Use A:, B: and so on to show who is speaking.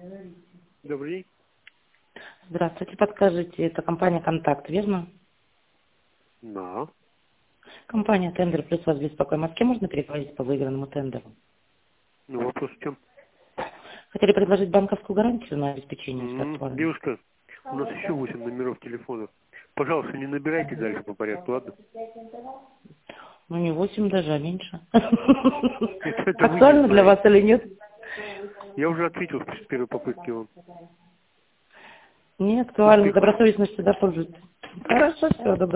A: Добрый день.
B: Здравствуйте, подскажите, это компания «Контакт», верно?
A: Да.
B: Компания «Тендер плюс» вас беспокоит. В Москве можно переговорить по выигранному тендеру?
A: Ну, вопрос в чем?
B: Хотели предложить банковскую гарантию на обеспечение стартового.
A: Девушка, у нас еще 8 номеров телефона. Пожалуйста, не набирайте дальше по порядку, ладно?
B: Ну, не 8 даже, а меньше.
A: Это вы не
B: Актуально для вас
A: знаете.
B: или нет?
A: Я уже ответил с первой попытки вам.
B: Не актуально.
A: Успехов.
B: Добросовестно всегда пользуйтесь. Хорошо, все, добро.